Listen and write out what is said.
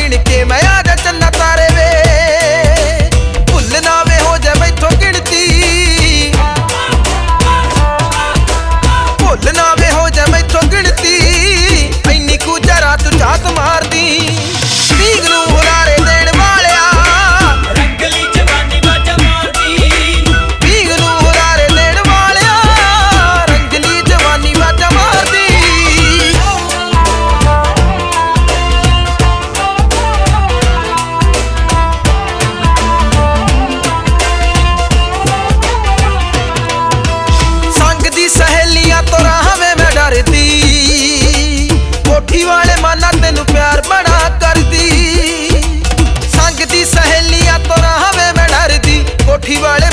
गिन के मैं आ जा चन्ना तारे वे भुल ना वे हो जाए मैथों गिनती भुल ना वे हो जाए मैथों गिनती इन्नी कू जरा तू झात मार दी पीग नू हुलारे देण वालिया रंगली जवानी बाजा मारदी पीग नू हुलारे देण वालिया रंगली जवानी बाजा मार दी संग दी सहेलियां तो राह में मैं डरदी कोठी वाले माना तेनू प्यार बड़ा करदी संग दी सहेलियां तो राह में मैं डरदी कोठी वाले